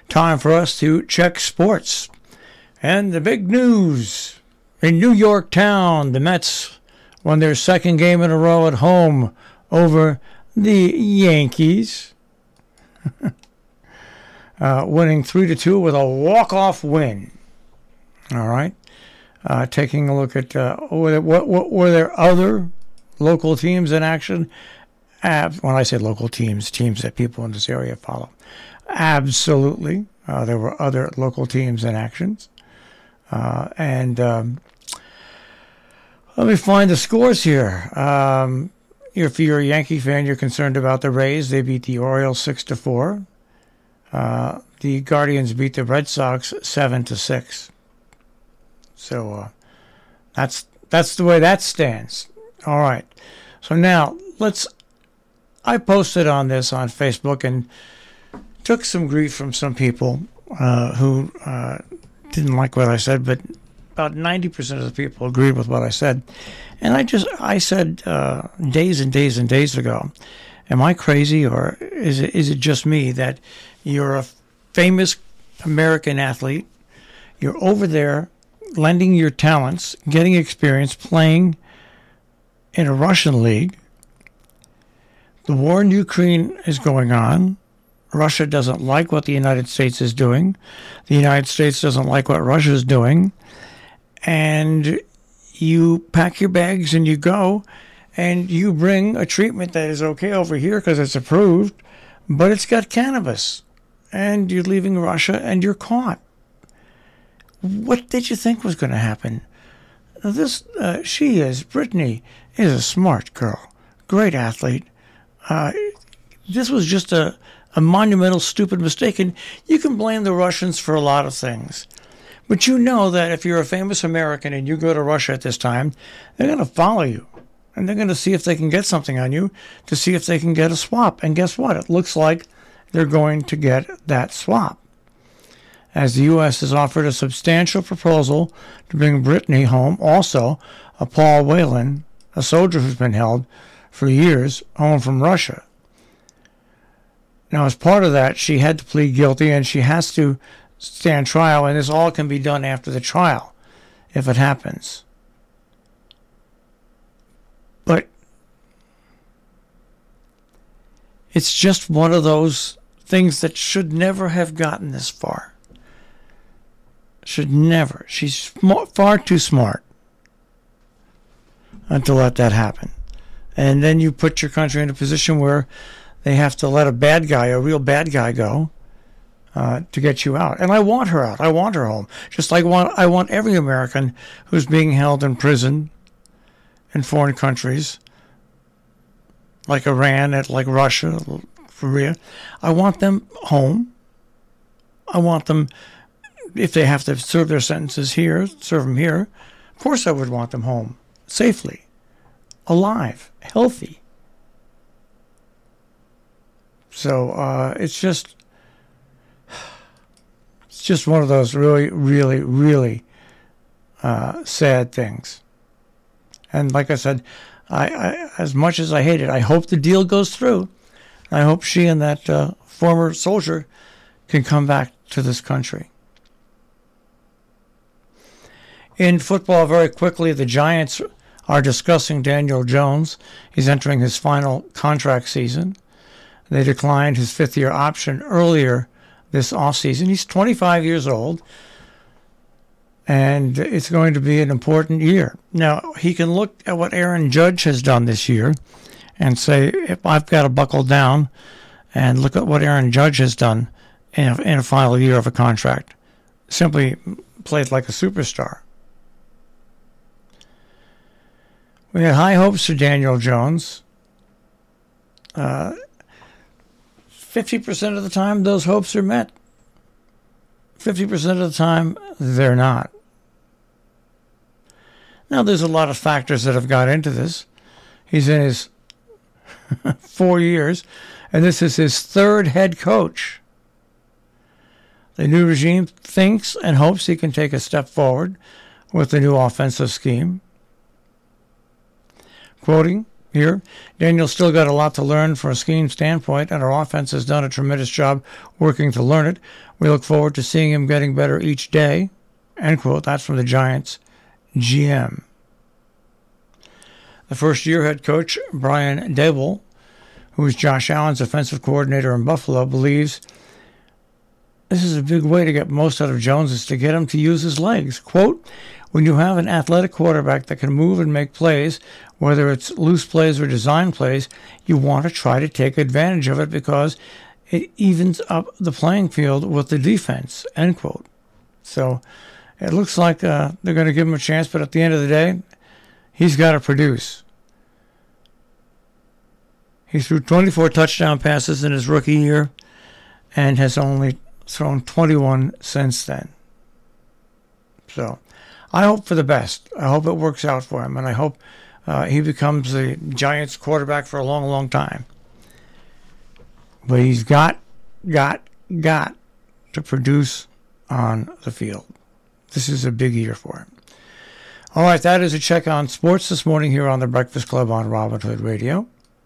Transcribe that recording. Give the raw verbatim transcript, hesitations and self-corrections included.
time for us to check sports. And the big news in New York Town, the Mets won their second game in a row at home over the Yankees, uh, winning three to two with a walk-off win. All right. Uh, taking a look at uh, were, there, what, what, were there other local teams in action? Ab- when I say local teams, teams that people in this area follow. Absolutely. Uh, there were other local teams in action. Uh, and um, let me find the scores here. Um, if you're a Yankee fan, you're concerned about the Rays. They beat the Orioles six to four. Uh, the Guardians beat the Red Sox seven to six. So uh, that's that's the way that stands. All right. So now let's. I posted on this on Facebook and took some grief from some people uh, who uh, didn't like what I said, but about ninety percent of the people agreed with what I said. And I just I said uh, days and days and days ago, am I crazy, or is it is it just me that you're a famous American athlete, you're over there lending your talents, getting experience, playing in a Russian league. The war in Ukraine is going on. Russia doesn't like what the United States is doing. The United States doesn't like what Russia is doing. And you pack your bags and you go, and you bring a treatment that is okay over here because it's approved, but it's got cannabis. And you're leaving Russia and you're caught. What did you think was going to happen? This, uh, she is, Brittany is a smart girl, great athlete. Uh, this was just a, a monumental, stupid mistake, and you can blame the Russians for a lot of things. But you know that if you're a famous American and you go to Russia at this time, they're going to follow you, and they're going to see if they can get something on you to see if they can get a swap. And guess what? It looks like they're going to get that swap, as the U S has offered a substantial proposal to bring Brittany home. Also, a Paul Whelan, a soldier who's been held for years, home from Russia. Now, as part of that, she had to plead guilty, and she has to stand trial, and this all can be done after the trial, if it happens. But it's just one of those things that should never have gotten this far. Should never. She's smart, far too smart uh, to let that happen. And then you put your country in a position where they have to let a bad guy, a real bad guy, go uh, to get you out. And I want her out. I want her home. Just like I want, I want every American who's being held in prison in foreign countries, like Iran, like Russia, Korea. I want them home. I want them, if they have to serve their sentences here, serve them here. Of course I would want them home, safely, alive, healthy. So uh, it's just, it's just one of those really, really, really uh, sad things. And like I said, I, I, as much as I hate it, I hope the deal goes through. I hope she and that uh, former soldier can come back to this country. In football, very quickly, the Giants are discussing Daniel Jones. He's entering his final contract season. They declined his fifth-year option earlier this offseason. He's twenty-five years old, and it's going to be an important year. Now, he can look at what Aaron Judge has done this year and say, if I've got to buckle down, and look at what Aaron Judge has done in a, in a final year of a contract. Simply played like a superstar. We had high hopes for Daniel Jones. Uh, fifty percent of the time, those hopes are met. fifty percent of the time, they're not. Now, there's a lot of factors that have got into this. He's in his four years, and this is his third head coach. The new regime thinks and hopes he can take a step forward with the new offensive scheme. Quoting, here. Daniel's still got a lot to learn from a scheme standpoint, and our offense has done a tremendous job working to learn it. We look forward to seeing him getting better each day. End quote. That's from the Giants G M. The first-year head coach, Brian Daboll, who is Josh Allen's offensive coordinator in Buffalo, believes this is a big way to get most out of Jones is to get him to use his legs. Quote, when you have an athletic quarterback that can move and make plays, whether it's loose plays or design plays, you want to try to take advantage of it because it evens up the playing field with the defense, end quote. So it looks like uh, they're going to give him a chance, but at the end of the day, he's got to produce. He threw twenty-four touchdown passes in his rookie year and has only thrown twenty-one since then. So I hope for the best. I hope it works out for him, and I hope uh, he becomes the Giants quarterback for a long, long time. But he's got, got, got to produce on the field. This is a big year for him. All right, that is a check on sports this morning here on the Breakfast Club on Robin Hood Radio.